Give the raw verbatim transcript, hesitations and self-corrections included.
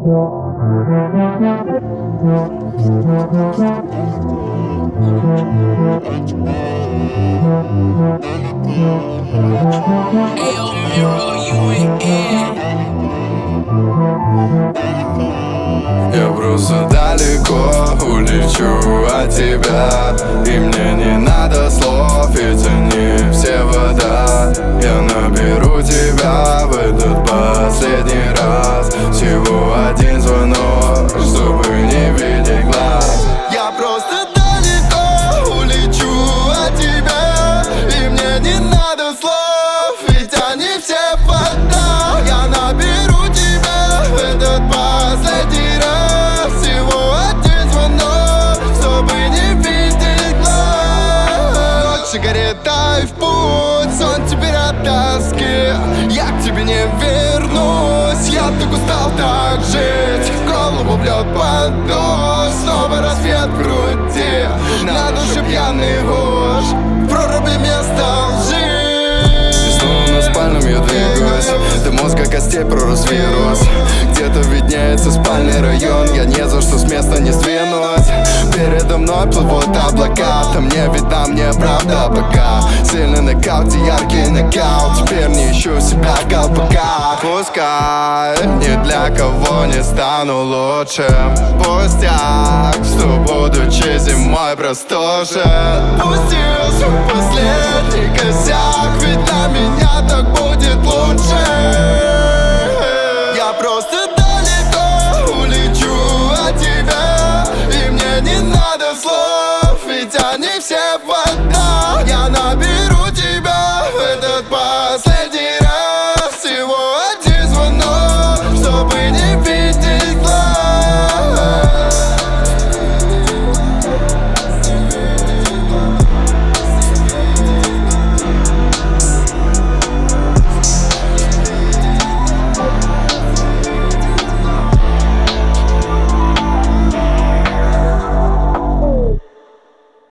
Ayo, Miro, you ain't in. Я просто далеко улечу от тебя, и мне не надо слов, ведь они все вода. Я наберу тебя в этот последний раз. Всего один звонок, чтобы не видеть глаз. Я просто далеко улечу от тебя, и мне не надо слов, ведь они все вода. Я наберу тебя в этот последний раз. Всего один звонок, чтобы не видеть глаз. Ночь сигарета и в путь, сон теперь от тоски. Я к тебе не вернусь, я так устал так жить. Голову бьет под дождь, снова рассвет в груди. На душе пьяный уж, в проруби места лжи. И снова на спальном я двигаюсь, до мозга костей пророс вирус. Где-то виднеется спальный район, я не за что с места не сдвинусь. Передо мной плывут облака, там не видна мне правда пока. Сильный нокаут и яркий нокаут, теперь не ищу себя колпака. Пускай ни для кого не стану лучше, пустяк, что будучи зимой простужен. Пустил свой последний косяк, ведь для меня так будет лучше.